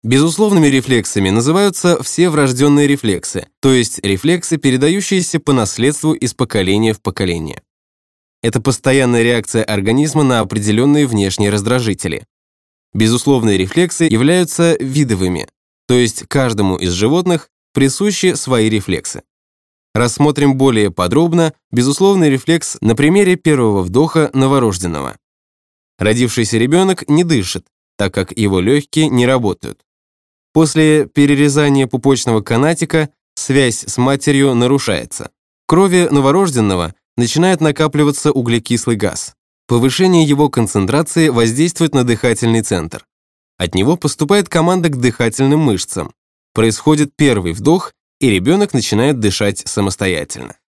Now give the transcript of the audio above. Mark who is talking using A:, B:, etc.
A: Безусловными рефлексами называются все врожденные рефлексы, то есть рефлексы, передающиеся по наследству из поколения в поколение. Это постоянная реакция организма на определенные внешние раздражители. Безусловные рефлексы являются видовыми, то есть каждому из животных присущи свои рефлексы. Рассмотрим более подробно безусловный рефлекс на примере первого вдоха новорожденного. Родившийся ребенок не дышит, так как его легкие не работают. После перерезания пупочного канатика связь с матерью нарушается. В крови новорожденного начинает накапливаться углекислый газ. Повышение его концентрации воздействует на дыхательный центр. От него поступает команда к дыхательным мышцам. Происходит первый вдох, и ребенок начинает дышать самостоятельно.